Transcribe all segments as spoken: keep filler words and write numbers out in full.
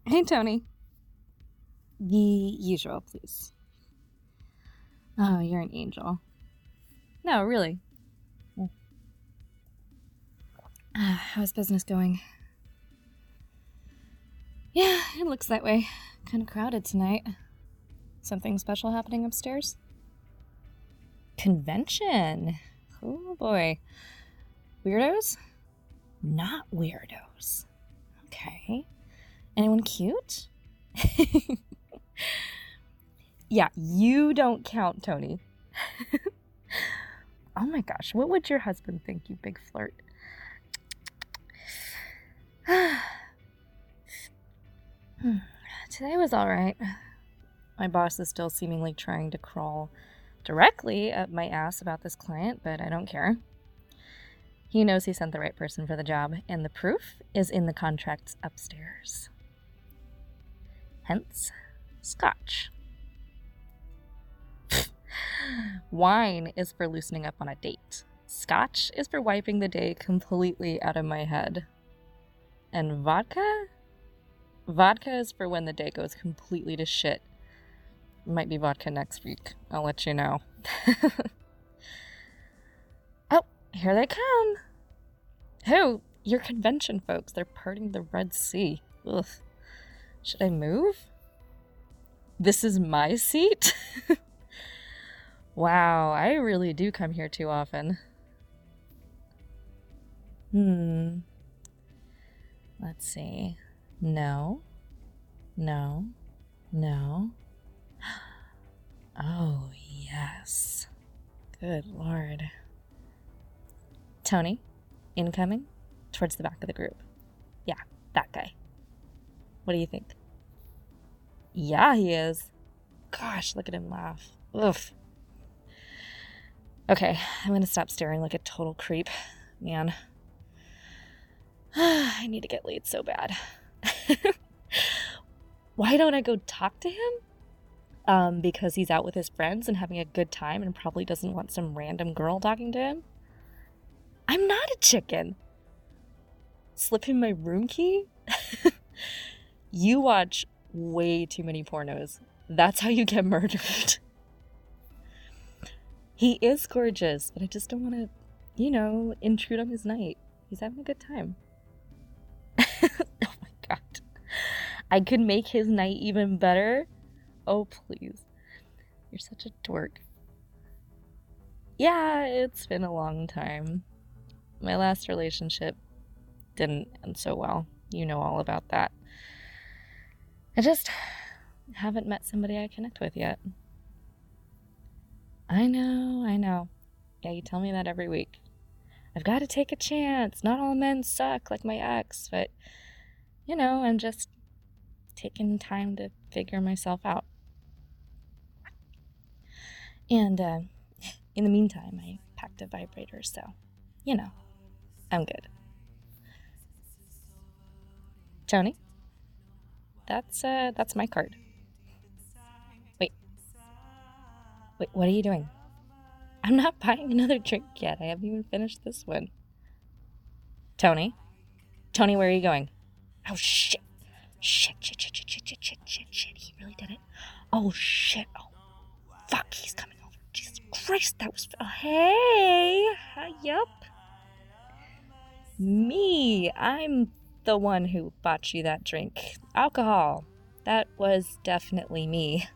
Hey, Tony. The usual, please. Oh, you're an angel. No, really. Uh, how's business going? Yeah, it looks that way. Kind of crowded tonight. Something special happening upstairs? Convention. Oh boy. Weirdos? Not weirdos. Okay. Anyone cute? Yeah, you don't count, Tony. Oh my gosh, what would your husband think, you big flirt? Today was all right. My boss is still seemingly trying to crawl directly up my ass about this client, but I don't care. He knows he sent the right person for the job, and the proof is in the contracts upstairs. Hence, scotch. Wine is for loosening up on a date. Scotch is for wiping the day completely out of my head. And vodka? Vodka is for when the day goes completely to shit. Might be vodka next week. I'll let you know. Oh, here they come. Oh, your convention folks. They're parting the Red Sea. Ugh. Should I move? This is my seat? Wow, I really do come here too often. Hmm. Let's see. No. No. No. Oh, yes. Good Lord. Tony, incoming, towards the back of the group. Yeah, that guy. What do you think? Yeah, he is. Gosh, look at him laugh. Ugh. Okay, I'm gonna stop staring like a total creep. Man. I need to get laid so bad. Why don't I go talk to him? Um, because he's out with his friends and having a good time and probably doesn't want some random girl talking to him? I'm not a chicken. Slip him my room key? You watch way too many pornos. That's how you get murdered. He is gorgeous, but I just don't want to, you know, intrude on his night. He's having a good time. Oh my god. I could make his night even better. Oh, please. You're such a dork. Yeah, it's been a long time. My last relationship didn't end so well. You know all about that. I just haven't met somebody I connect with yet. I know, I know. Yeah, you tell me that every week. I've got to take a chance. Not all men suck like my ex, but, you know, I'm just taking time to figure myself out. And uh, in the meantime, I packed a vibrator, so, you know, I'm good. Tony? That's, uh, that's my card. Wait. Wait, what are you doing? I'm not buying another drink yet. I haven't even finished this one. Tony? Tony, where are you going? Oh, shit. Shit, shit, shit, shit, shit, shit, shit, shit, shit. He really did it. Oh, shit. Oh, fuck. He's coming over. Jesus Christ, that was... Oh, hey. Hi, yup. Me. I'm the one who bought you that drink. Alcohol. That was definitely me.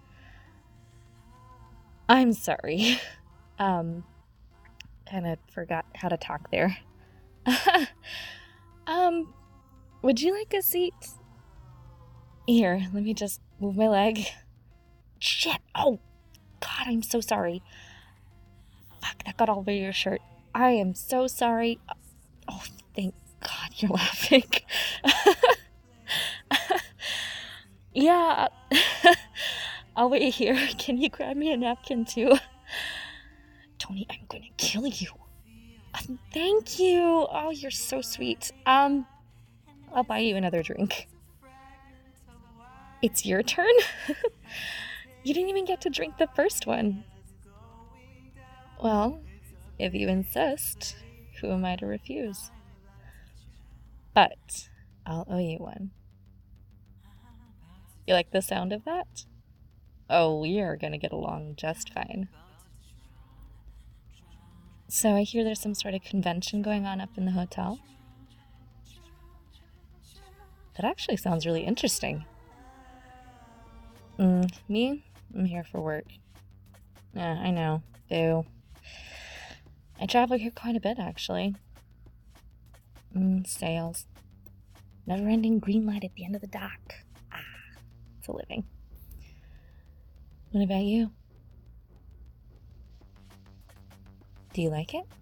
I'm sorry. Um, kind of forgot how to talk there. um, would you like a seat? Here, let me just move my leg. Shit! Oh, God, I'm so sorry. Fuck, that got all over your shirt. I am so sorry. Oh, thank God you're laughing. Yeah. I'll wait here. Can you grab me a napkin too? Tony, I'm gonna kill you. Um, thank you. Oh, you're so sweet. Um, I'll buy you another drink. It's your turn? You didn't even get to drink the first one. Well, if you insist, who am I to refuse? But I'll owe you one. You like the sound of that? Oh, we are gonna get along just fine. So I hear there's some sort of convention going on up in the hotel. That actually sounds really interesting. Mm, me? I'm here for work. Yeah, I know. Boo. I travel here quite a bit, actually. Mm, sales. Never-ending green light at the end of the dock. Ah, it's a living. What about you? Do you like it?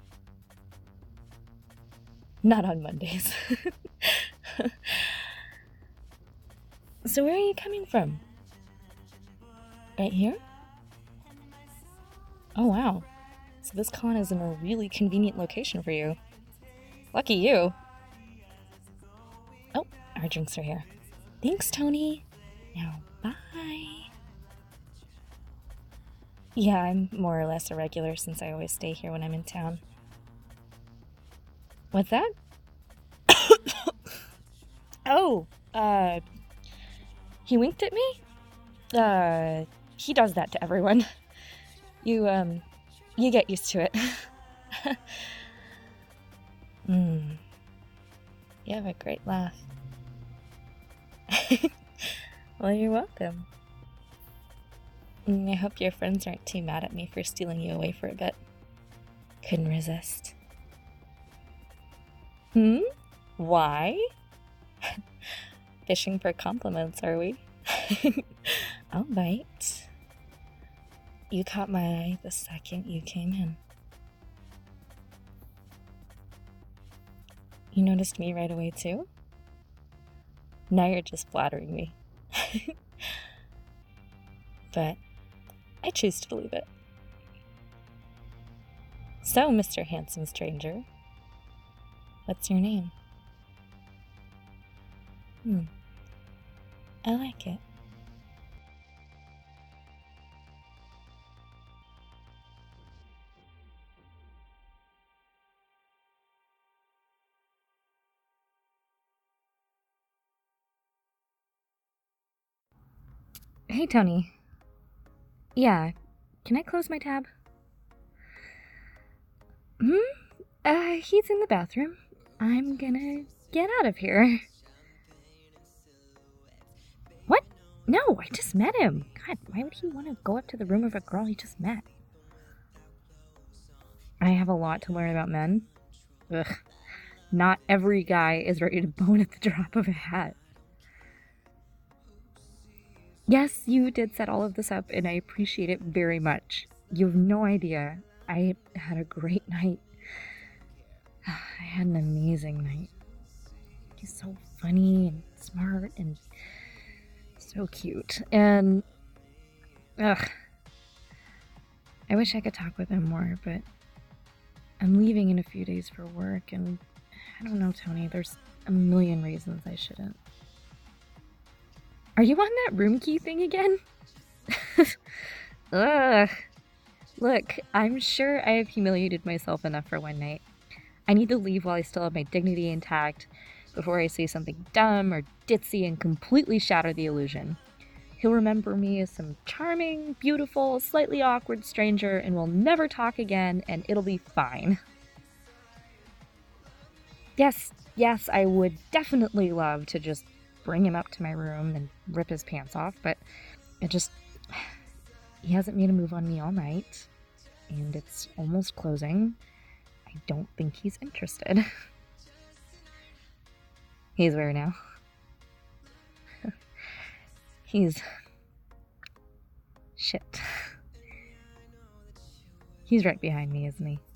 Not on Mondays. So where are you coming from? Right here? Oh wow. So this con is in a really convenient location for you. Lucky you. Oh, our drinks are here. Thanks, Tony. Now, bye. Yeah, I'm more or less a regular since I always stay here when I'm in town. What's that? Oh, uh, he winked at me? Uh, he does that to everyone. You, um, you get used to it. Hmm. You have a great laugh. Well, you're welcome. I hope your friends aren't too mad at me for stealing you away for a bit. Couldn't resist. Hmm? Why? Fishing for compliments, are we? I'll bite. You caught my eye the second you came in. You noticed me right away, too? Now you're just flattering me. But I choose to believe it. So, Mister Handsome Stranger, what's your name? Hmm. I like it. Hey, Tony. Yeah, can I close my tab? Hmm? Uh, he's in the bathroom. I'm gonna get out of here. What? No, I just met him. God, why would he want to go up to the room of a girl he just met? I have a lot to learn about men. Ugh. Not every guy is ready to bone at the drop of a hat. Yes, you did set all of this up, and I appreciate it very much. You have no idea. I had a great night. I had an amazing night. He's so funny and smart and so cute. And, ugh. I wish I could talk with him more, but I'm leaving in a few days for work, and I don't know, Tony, there's a million reasons I shouldn't. Are you on that room key thing again? Ugh. Look, I'm sure I have humiliated myself enough for one night. I need to leave while I still have my dignity intact before I say something dumb or ditzy and completely shatter the illusion. He'll remember me as some charming, beautiful, slightly awkward stranger, and we'll never talk again, and it'll be fine. Yes, yes, I would definitely love to just bring him up to my room and rip his pants off, but it just... He hasn't made a move on me all night, and it's almost closing. I don't think he's interested. He's where now? He's... Shit. He's right behind me, isn't he?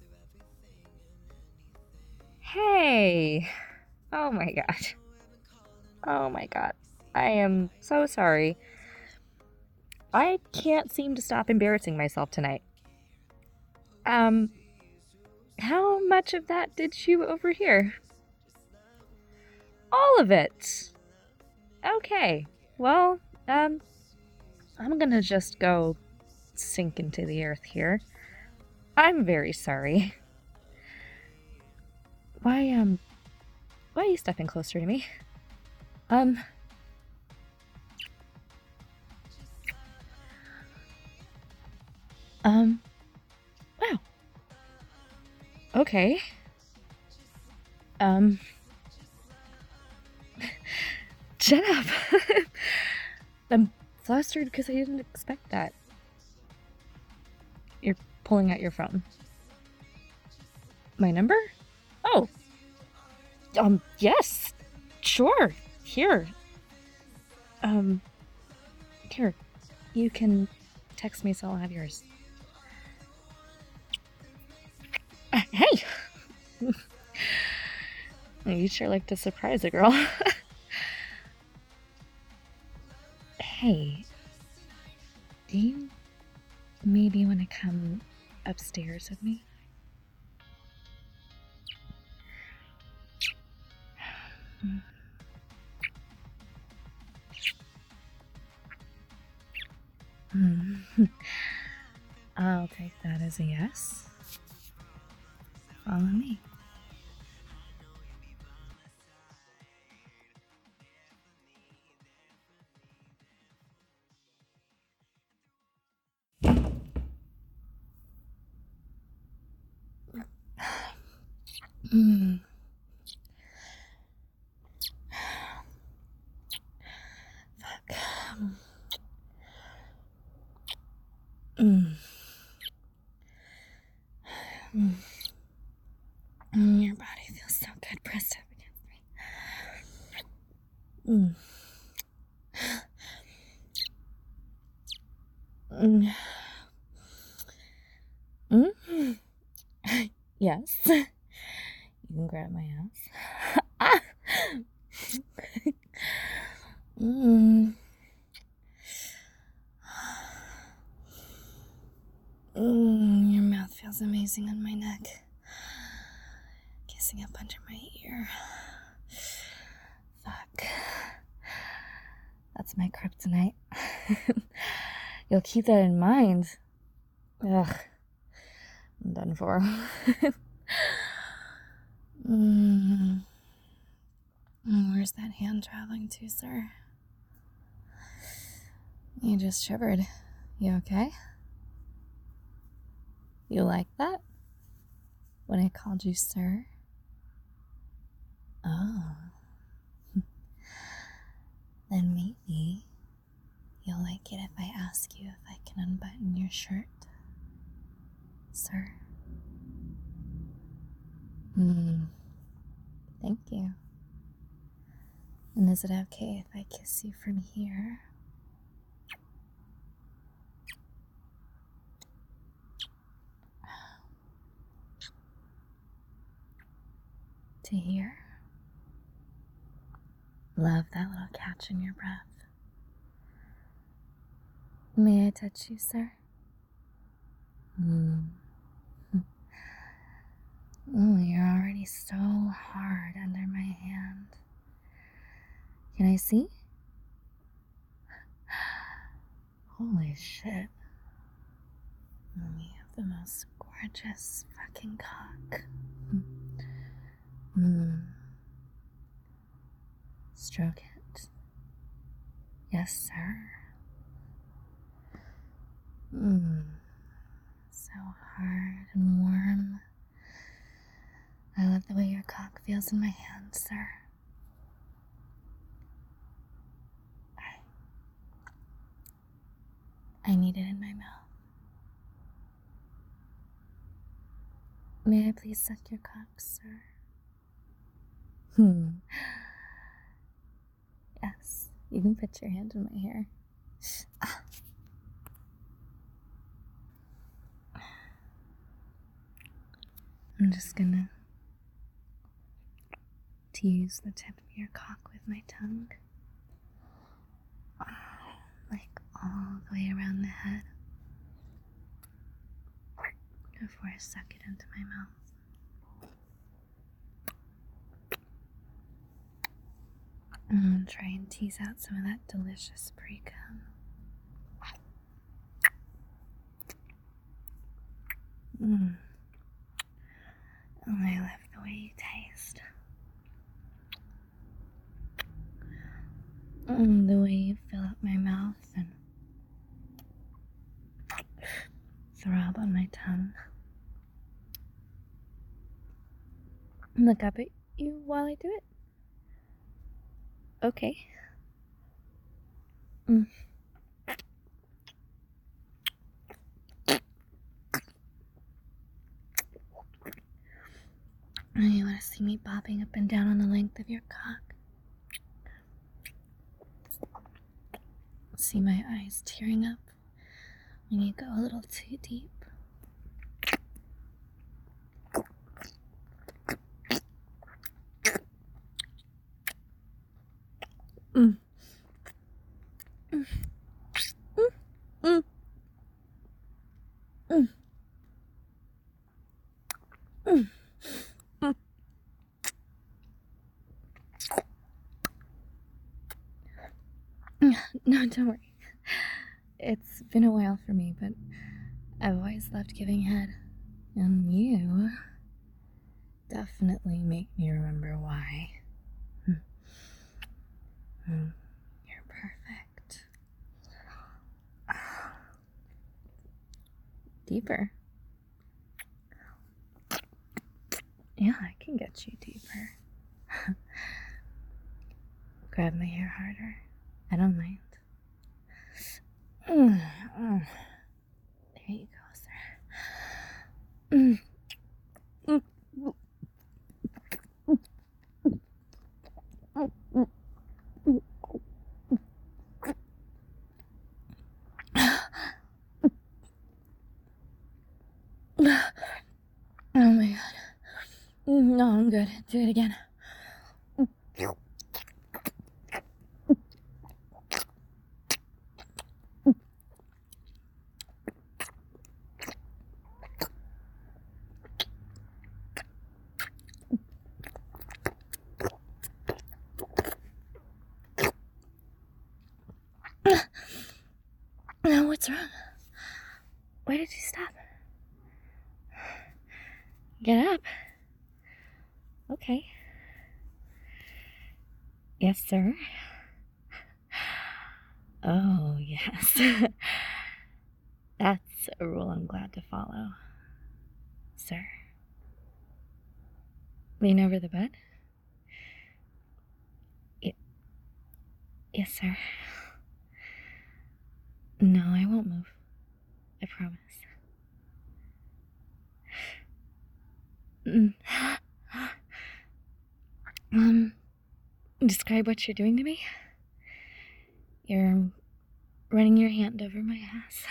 Hey! Oh my god. Oh my god. I am so sorry. I can't seem to stop embarrassing myself tonight. Um, how much of that did you overhear? All of it! Okay, well, um, I'm gonna just go sink into the earth here. I'm very sorry. Why, um, why are you stepping closer to me? Um, Um, wow. Okay. Um, shut up. I'm flustered because I didn't expect that. You're pulling out your phone. My number? Oh. Um, yes. Sure. Here. Um, here. You can text me so I'll have yours. Uh, hey! You sure like to surprise a girl. Hey, do you maybe want to come upstairs with me? I'll take that as a yes. Follow me. Mm. Fuck. Mm. Mm. Mm, your body feels so good pressed up against me. Mm. Mm. Mm. Yes. You can grab my ass. Ah! Mm. Mm, your mouth feels amazing on my neck. Kissing up under my ear. Fuck. That's my kryptonite. You'll keep that in mind. Ugh. I'm done for. mm. Where's that hand traveling to, sir? You just shivered. You okay? You like that? When I called you sir? Oh. Then maybe you'll like it if I ask you if I can unbutton your shirt, sir. Hmm. Thank you. And is it okay if I kiss you from here? To here? Love that little catch in your breath. May I touch you, sir? Hmm. Oh, you're already so hard under my hand. Can I see? Holy shit. Oh, you have the most gorgeous fucking cock. Hmm. Stroke it. Yes, sir. Mmm. So hard and warm. I love the way your cock feels in my hand, sir. I need it in my mouth. May I please suck your cock, sir? Hmm. Yes, you can put your hand in my hair. Ah. I'm just gonna tease the tip of your cock with my tongue. Like all the way around the head. Before I suck it into my mouth. And try and tease out some of that delicious pre-cum. Mmm. Oh, I love the way you taste. Mm, the way you fill up my mouth and throw tongue. Look up at you while I do it. Okay. Mm. Oh, you want to see me bobbing up and down on the length of your cock? See my eyes tearing up when you go a little too deep. Mm. Mm. Mm. Mm. Mm. Mm. No, don't worry. It's been a while for me, but I've always loved giving head. And you definitely make me remember why. Mm. You're perfect. Deeper. Yeah, I can get you deeper. Grab my hair harder. I don't mind. Mm, mm. There you go, sir. Mm. Mm. Oh my god. No, I'm good. Do it again. Now, what's wrong? Why did you stop? Get up. Okay. Yes, sir. Oh, yes. That's a rule I'm glad to follow. Sir. Lean over the bed. Y- yes, sir. No, I won't move. I promise. Mm. Um, describe what you're doing to me. You're running your hand over my ass.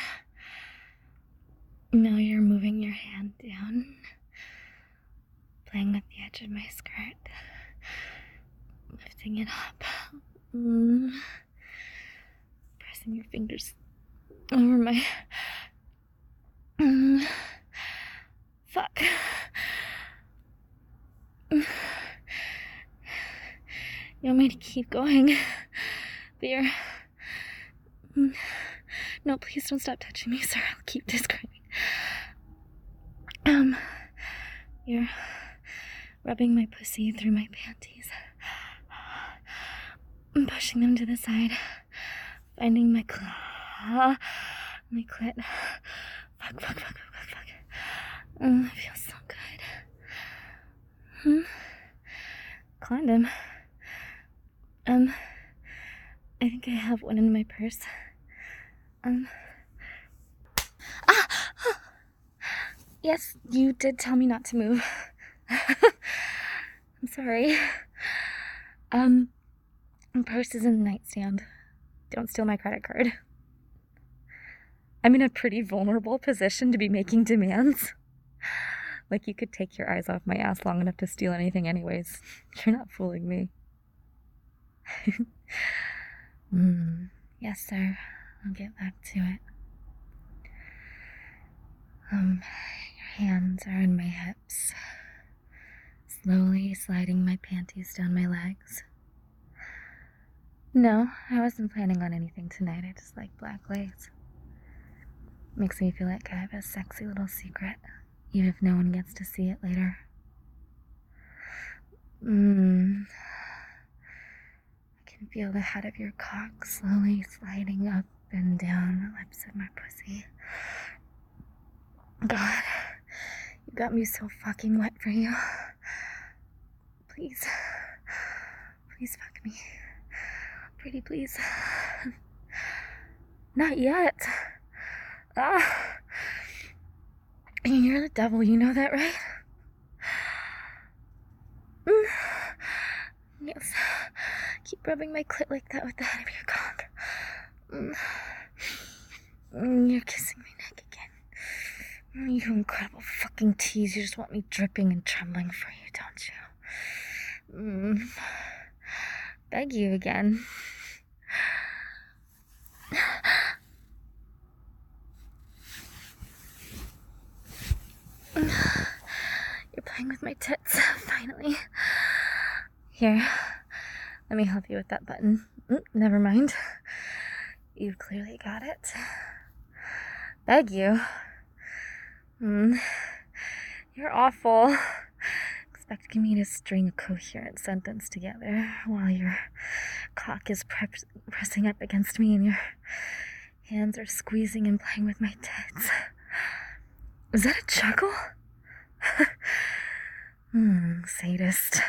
Now you're moving your hand down, playing with the edge of my skirt, lifting it up, mm. Pressing your fingers over my... Mm. Fuck. You want me to keep going? But you're... No, please don't stop touching me, sir. I'll keep describing. Um, you're rubbing my pussy through my panties. I'm pushing them to the side. Finding my claw. My clit. Fuck, fuck, fuck, fuck, fuck, fuck. Oh, it feels so good. Hmm? Condom. Um, I think I have one in my purse. Um. Ah! Yes, you did tell me not to move. I'm sorry. Um, my purse is in the nightstand. Don't steal my credit card. I'm in a pretty vulnerable position to be making demands. Like, you could take your eyes off my ass long enough to steal anything anyways. You're not fooling me. mm, yes, sir. I'll get back to it. Um, your hands are on my hips. Slowly sliding my panties down my legs. No, I wasn't planning on anything tonight. I just like black lace. Makes me feel like I have a sexy little secret, even if no one gets to see it later. Mmm. I can feel the head of your cock slowly sliding up and down the lips of my pussy. God, you got me so fucking wet for you. Please. Please fuck me. Pretty please. Not yet. Ah. You're the devil, you know that, right? Mm. Yes. Keep rubbing my clit like that with the head of your cock. Mm. Mm, you're kissing my neck again. Mm, you incredible fucking tease. You just want me dripping and trembling for you, don't you? Mm. Beg you again. You're playing with my tits, finally. Here, let me help you with that button. Mm, never mind. You've clearly got it. Beg you. Mm. You're awful. Expecting me to string a coherent sentence together while your cock is pre- pressing up against me and your hands are squeezing and playing with my tits. Is that a chuckle? Hmm, sadist.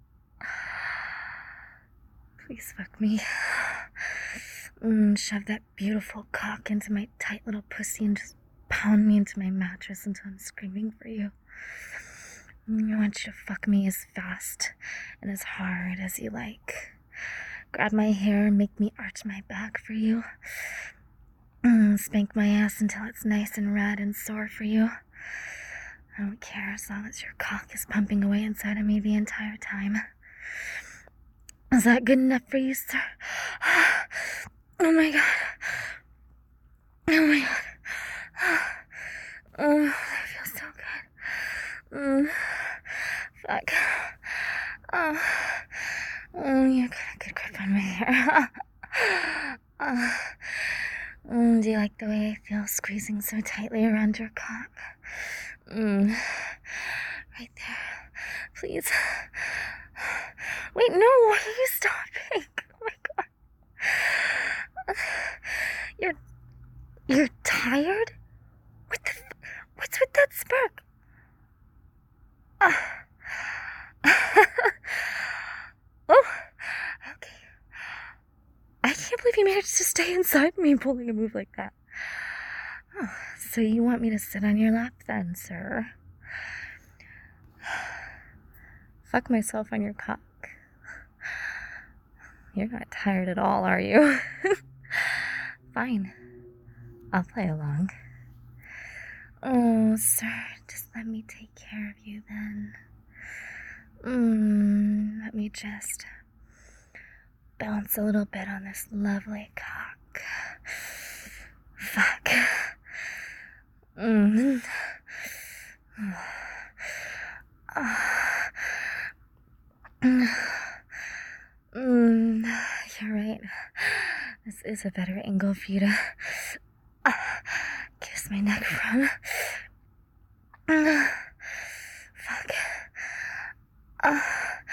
Please fuck me. Mm, shove that beautiful cock into my tight little pussy and just pound me into my mattress until I'm screaming for you. Mm, I want you to fuck me as fast and as hard as you like. Grab my hair and make me arch my back for you. Mm, spank my ass until it's nice and red and sore for you. I don't care as long as your cock is pumping away inside of me the entire time. Is that good enough for you, sir? Oh my god. Oh my god. Oh, that feels so good. Mm. Fuck. Oh. Oh, you got a good grip on my hair. Oh. Mm, do you like the way I feel squeezing so tightly around your cock? Mm. Right there. Please. Wait, no, why are you stopping? Oh my god. You're... You're tired? What the... What's with that spark? Uh. Oh, okay. I can't believe you managed to stay inside me pulling a move like that. Oh, so you want me to sit on your lap then, sir? Fuck myself on your cock. You're not tired at all, are you? Fine. I'll play along. Oh, sir, just let me take care of you then. Mmm, let me just bounce a little bit on this lovely cock. Fuck. Mmm. Mmm, you're right. This is a better angle for you to uh, kiss my neck from. Uh, fuck. Uh,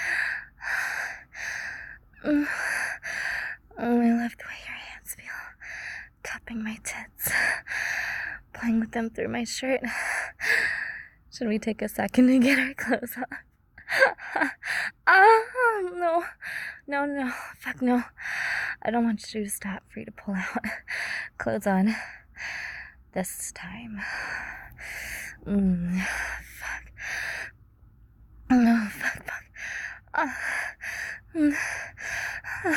mm. Oh, I love the way your hands feel, cupping my tits, playing with them through my shirt. Should we take a second to get our clothes on? Oh, no. No, no. Fuck no. I don't want you to stop for you to pull out. Clothes on. This time. Mm, fuck. No, fuck, fuck. Uh, mm, uh,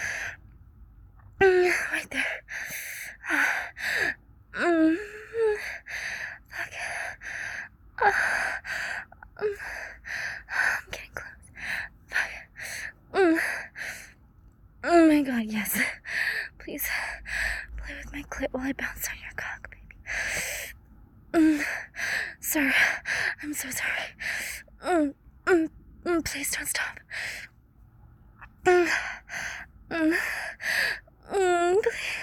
mm, right there. Uh, mm, fuck. Uh, mm, I'm getting close. Fuck. Mm. Oh my god, yes. Please play with my clit while I bounce on your cock, baby. Mm. Sir, I'm so sorry. Mm. Mm. Mm. Please don't stop. Mm. Mm. Mm. Please.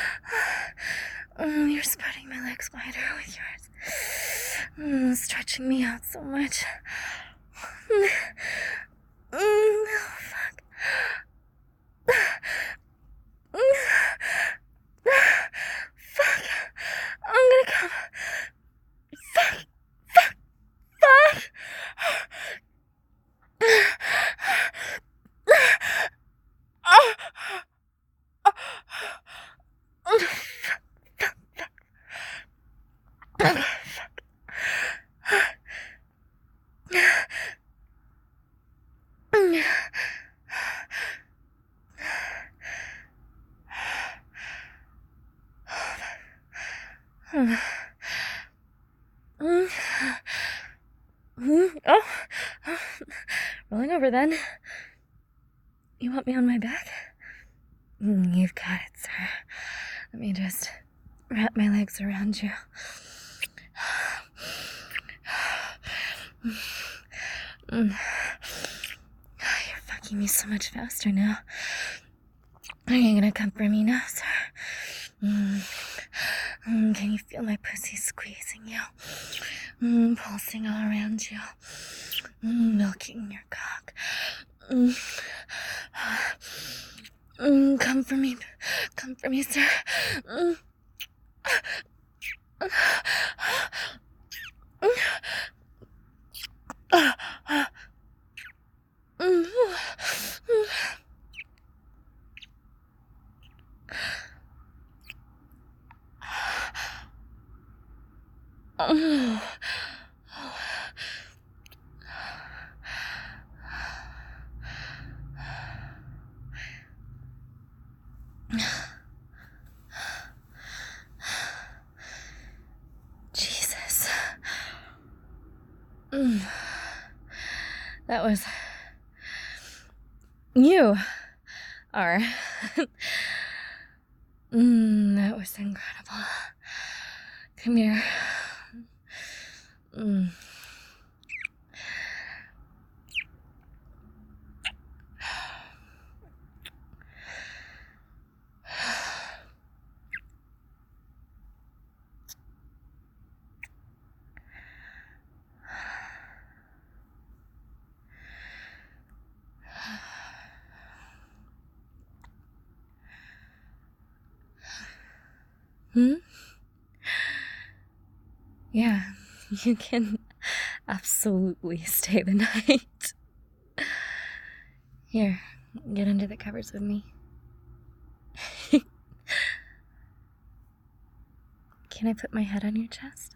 Mm. You're spreading my legs wider with yours. Mm. Stretching me out so much. Mm. Mm. Oh, fuck. Fuck. I'm gonna come. Mm. Mm. Oh. Rolling over then. You want me on my back? Mm, you've got it, sir. Let me just wrap my legs around you. Mm. You're fucking me so much faster now. Are you gonna comfort me now, sir? Mm. Mm, can you feel my pussy squeezing you? Mm, pulsing all around you. Mm, milking your cock. Mm. Mm, come for me. Come for me, sir. Mm. Jesus. Mm. That was... You are... mm, that was incredible. Come here. Mm. Hmm? Yeah, you can absolutely stay the night. Here, get under the covers with me. Can I put my head on your chest?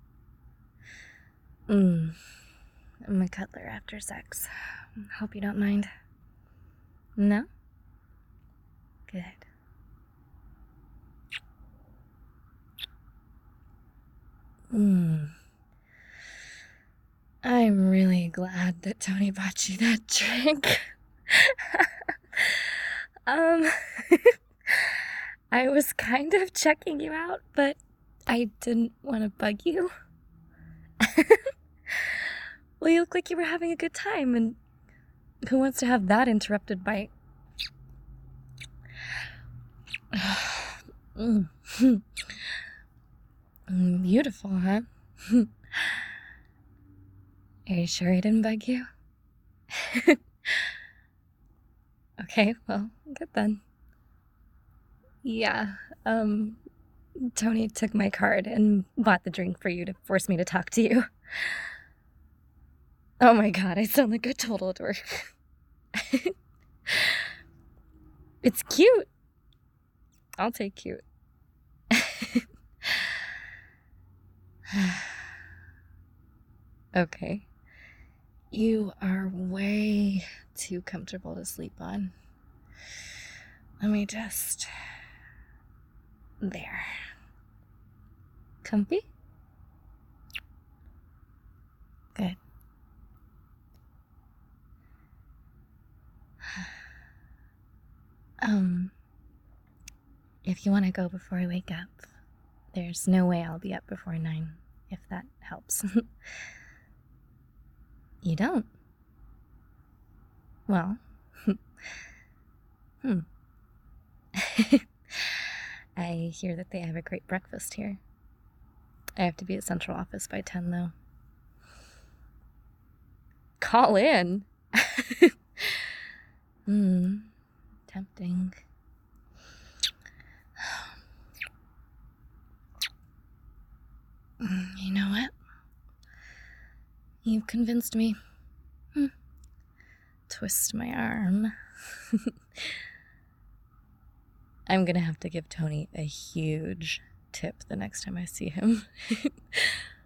Mm. I'm a cuddler after sex. Hope you don't mind. No? Good. Mm. I'm really glad that Tony bought you that drink. um, I was kind of checking you out, but I didn't want to bug you. Well, you look like you were having a good time, and who wants to have that interrupted by... mm. Beautiful, huh? Are you sure he didn't bug you? Okay, well, good then. Yeah, um, Tony took my card and bought the drink for you to force me to talk to you. Oh my god, I sound like a total dork. It's cute. I'll take cute. Okay. You are way too comfortable to sleep on. Let me just... There. Comfy? Good. Um, if you want to go before I wake up, there's no way I'll be up before nine, if that helps. You don't? Well, hmm. I hear that they have a great breakfast here. I have to be at central office by ten, though. Call in? Hmm. Tempting. You know what? You've convinced me. Hmm. Twist my arm. I'm gonna have to give Tony a huge tip the next time I see him.